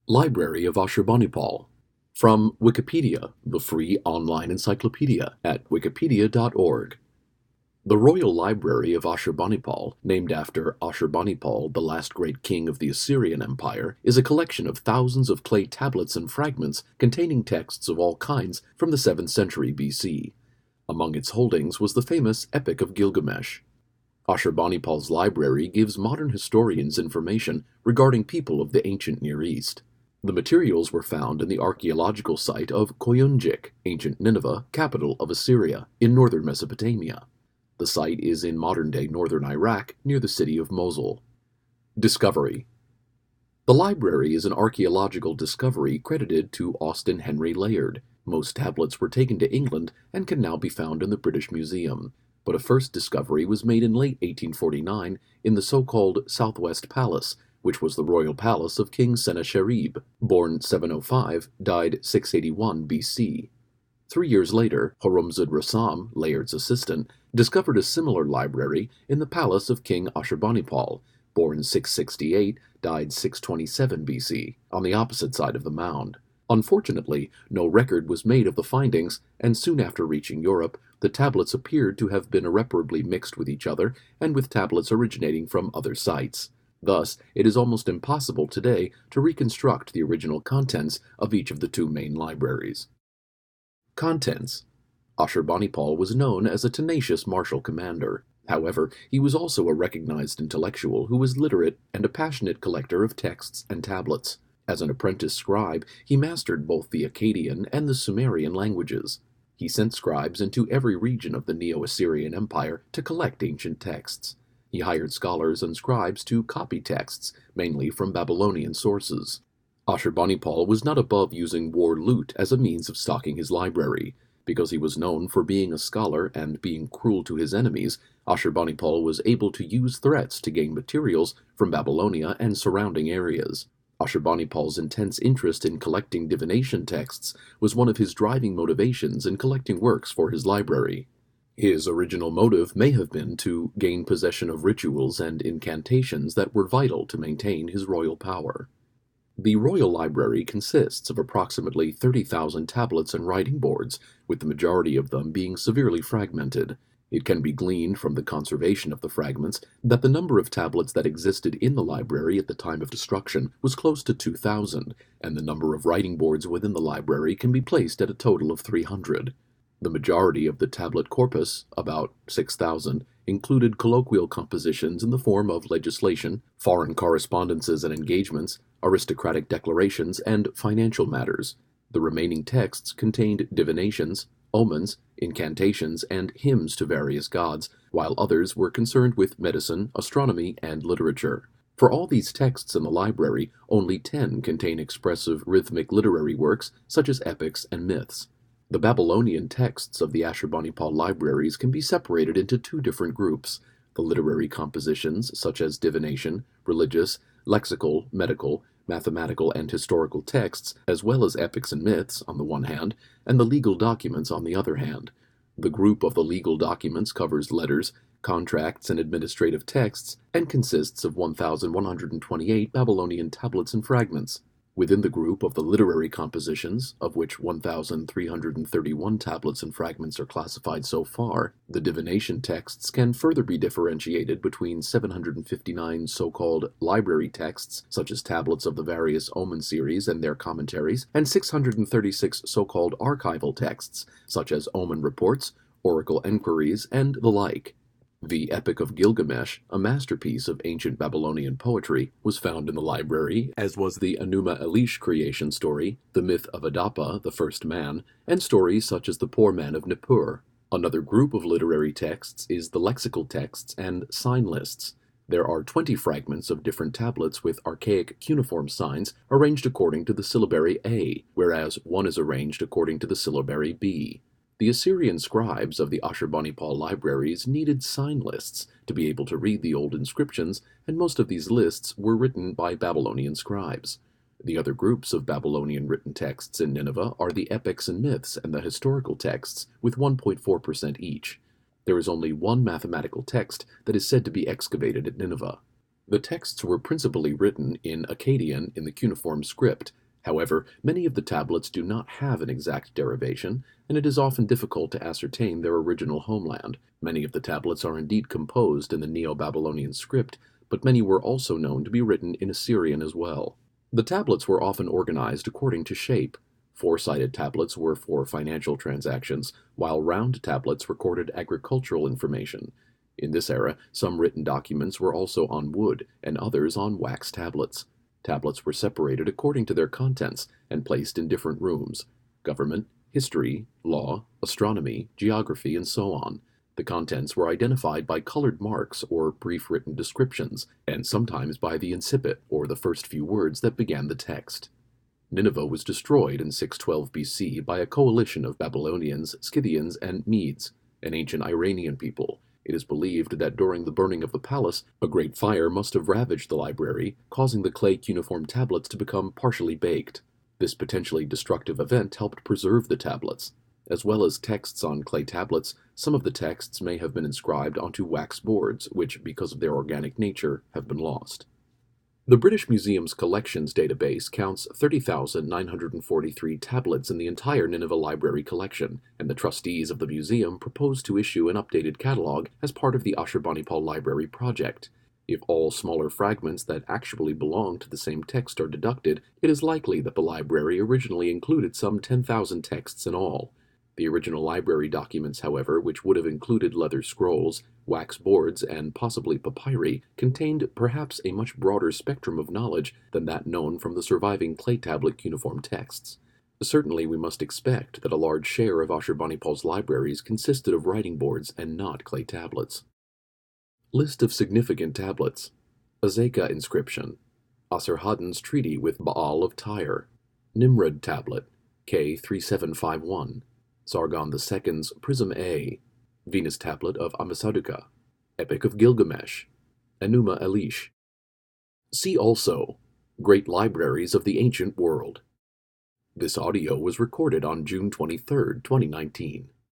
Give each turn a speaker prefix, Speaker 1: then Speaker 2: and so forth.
Speaker 1: Library of Ashurbanipal. From Wikipedia, the free online encyclopedia at wikipedia.org. The Royal Library of Ashurbanipal, named after Ashurbanipal, the last great king of the Assyrian Empire, is a collection of thousands of clay tablets and fragments containing texts of all kinds from the 7th century BC. Among its holdings was the famous Epic of Gilgamesh. Ashurbanipal's library gives modern historians information regarding people of the ancient Near East. The materials were found in the archaeological site of Koyunjik, ancient Nineveh, capital of Assyria, in northern Mesopotamia. The site is in modern-day northern Iraq, near the city of Mosul. Discovery. The library is an archaeological discovery credited to Austin Henry Layard. Most tablets were taken to England and can now be found in the British Museum, but a first discovery was made in late 1849 in the so-called Southwest Palace, which was the royal palace of King Sennacherib, born 705, died 681 BC. 3 years later, Horemzd Rassam, Layard's assistant, discovered a similar library in the palace of King Ashurbanipal, born 668, died 627 BC, on the opposite side of the mound. Unfortunately, no record was made of the findings, and soon after reaching Europe, the tablets appeared to have been irreparably mixed with each other and with tablets originating from other sites. Thus, it is almost impossible today to reconstruct the original contents of each of the two main libraries. Contents. Ashurbanipal was known as a tenacious martial commander. However, he was also a recognized intellectual who was literate and a passionate collector of texts and tablets. As an apprentice scribe, he mastered both the Akkadian and the Sumerian languages. He sent scribes into every region of the Neo-Assyrian Empire to collect ancient texts. He hired scholars and scribes to copy texts, mainly from Babylonian sources. Ashurbanipal was not above using war loot as a means of stocking his library. Because he was known for being a scholar and being cruel to his enemies, Ashurbanipal was able to use threats to gain materials from Babylonia and surrounding areas. Ashurbanipal's intense interest in collecting divination texts was one of his driving motivations in collecting works for his library. His original motive may have been to gain possession of rituals and incantations that were vital to maintain his royal power. The Royal Library consists of approximately 30,000 tablets and writing boards, with the majority of them being severely fragmented. It can be gleaned from the conservation of the fragments that the number of tablets that existed in the library at the time of destruction was close to 2,000, and the number of writing boards within the library can be placed at a total of 300. The majority of the tablet corpus, about 6,000, included colloquial compositions in the form of legislation, foreign correspondences and engagements, aristocratic declarations, and financial matters. The remaining texts contained divinations, omens, incantations, and hymns to various gods, while others were concerned with medicine, astronomy, and literature. For all these texts in the library, only 10 contain expressive rhythmic literary works such as epics and myths. The Babylonian texts of the Ashurbanipal libraries can be separated into two different groups: the literary compositions such as divination, religious, lexical, medical, mathematical, and historical texts, as well as epics and myths on the one hand, and the legal documents on the other hand. The group of the legal documents covers letters, contracts, and administrative texts, and consists of 1,128 Babylonian tablets and fragments. Within the group of the literary compositions, of which 1,331 tablets and fragments are classified so far, the divination texts can further be differentiated between 759 so-called library texts, such as tablets of the various Omen series and their commentaries, and 636 so-called archival texts, such as Omen reports, oracle enquiries, and the like. The Epic of Gilgamesh, a masterpiece of ancient Babylonian poetry, was found in the library, as was the Enuma Elish creation story, the myth of Adapa, the first man, and stories such as the Poor Man of Nippur. Another group of literary texts is the lexical texts and sign lists. There are 20 fragments of different tablets with archaic cuneiform signs arranged according to the syllabary A, whereas one is arranged according to the syllabary B. The Assyrian scribes of the Ashurbanipal libraries needed sign lists to be able to read the old inscriptions, and most of these lists were written by Babylonian scribes. The other groups of Babylonian written texts in Nineveh are the epics and myths and the historical texts, with 1.4% each. There is only one mathematical text that is said to be excavated at Nineveh. The texts were principally written in Akkadian in the cuneiform script, However, many of the tablets do not have an exact derivation, and it is often difficult to ascertain their original homeland. Many of the tablets are indeed composed in the Neo-Babylonian script, but many were also known to be written in Assyrian as well. The tablets were often organized according to shape. Four-sided tablets were for financial transactions, while round tablets recorded agricultural information. In this era, some written documents were also on wood, and others on wax tablets. Tablets were separated according to their contents and placed in different rooms: government, history, law, astronomy, geography, and so on. The contents were identified by colored marks or brief written descriptions, and sometimes by the incipit, or the first few words that began the text. Nineveh was destroyed in 612 BC by a coalition of Babylonians, Scythians, and Medes, an ancient Iranian people. It is believed that during the burning of the palace, a great fire must have ravaged the library, causing the clay cuneiform tablets to become partially baked. This potentially destructive event helped preserve the tablets. As well as texts on clay tablets, some of the texts may have been inscribed onto wax boards, which, because of their organic nature, have been lost. The British Museum's collections database counts 30,943 tablets in the entire Nineveh Library collection, and the trustees of the museum propose to issue an updated catalog as part of the Ashurbanipal Library project. If all smaller fragments that actually belong to the same text are deducted, it is likely that the library originally included some 10,000 texts in all. The original library documents, however, which would have included leather scrolls, wax boards, and possibly papyri, contained perhaps a much broader spectrum of knowledge than that known from the surviving clay tablet cuneiform texts. Certainly we must expect that a large share of Ashurbanipal's libraries consisted of writing boards and not clay tablets. List of significant tablets: Azekah inscription, Asarhaddon's treaty with Baal of Tyre, Nimrud tablet, K 3751, Sargon II's Prism A, Venus tablet of Ammisaduqa, Epic of Gilgamesh, Enuma Elish. See also Great Libraries of the Ancient World. This audio was recorded on June 23, 2019.